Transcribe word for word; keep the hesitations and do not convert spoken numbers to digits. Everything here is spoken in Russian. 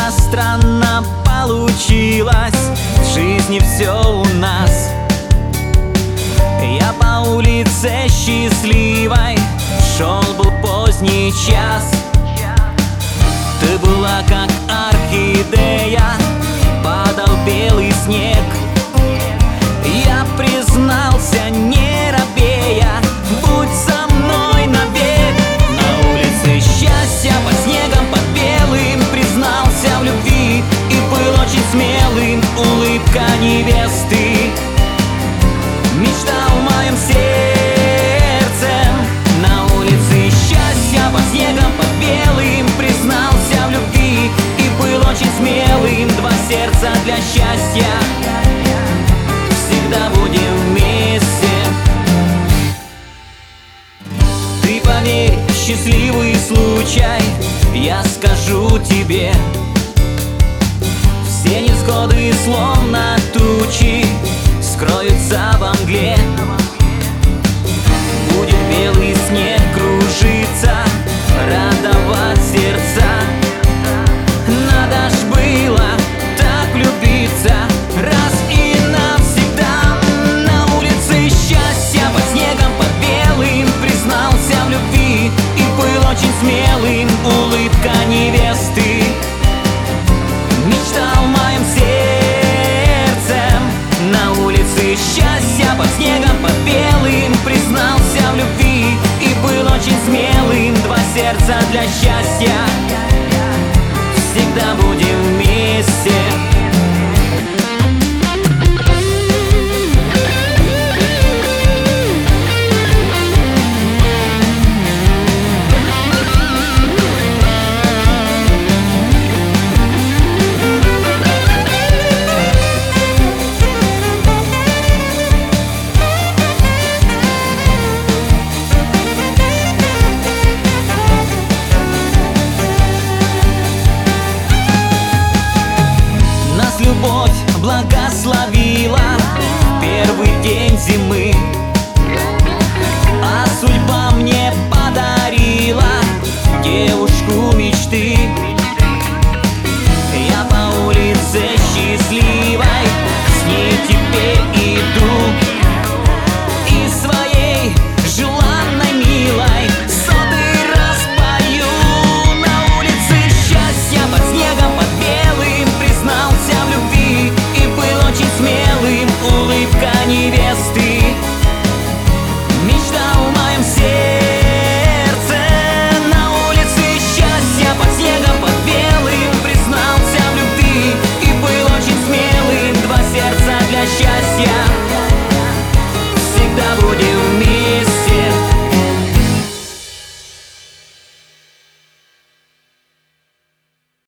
как-то странно получилось, в жизни все у нас. Я по улице счастливой шел, был поздний час. Ты была как орхидея, падал белый снег. Я признался, не робея, будь со мной навек. На улице счастья, под снегом, под белым, признался в любви и был очень смелым. Улыбка невесты, мечта в моем сердце. На улице счастья, под снегом, под белым, признался в любви и был очень смелым. Два сердца для счастья, всегда будем вместе. Ты поверь, счастливый случай, я скажу тебе. Все невзгоды, словно тучи, скроются во мгле. Будет белый снег кружиться, радовать сердца. Надо ж было так влюбиться раз и навсегда. На улице счастья, под снегом, под белым, признался в любви и был очень смелым. Улыбка невесты, мечта в моем сердце. На улице счастья, под снегом, под белым, признался в любви и был очень смелым. Два сердца для счастья, всегда будем вместе. Любовь благословила в первый день зимы.